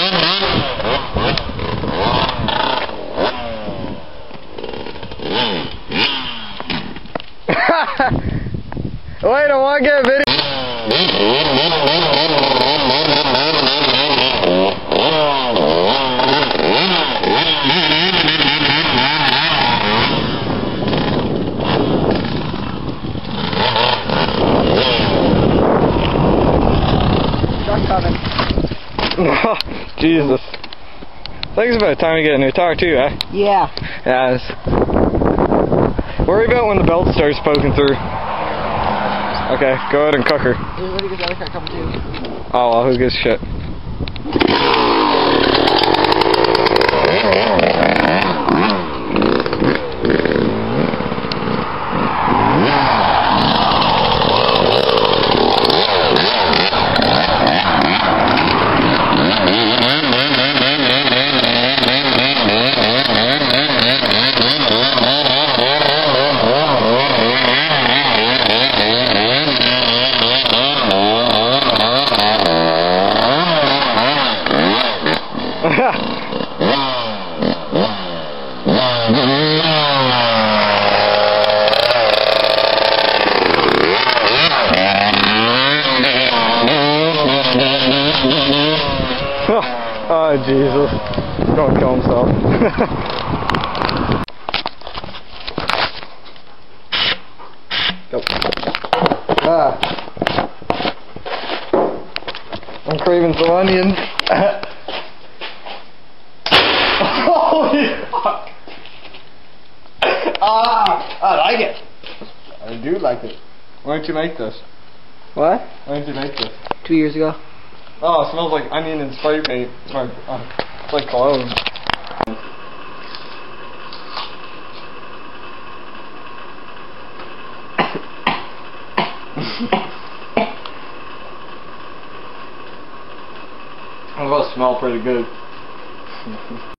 Wait, I want to get a video. Truck coming. Oh, Jesus. I think it's about time to get a new tire too, eh? Yeah. Yeah, it's... Worry about when the belt starts poking through. Okay, go ahead and cook her. There's a other car coming too. Oh, well, who gives a shit? Oh, Jesus. He's gonna kill himself. Go. I'm craving some onions. Holy fuck! I like it. I do like it. Why don't you make this? What? Why don't you make this? 2 years ago. Oh, it smells like onion and spray paint. It's like cologne. It will smell pretty good.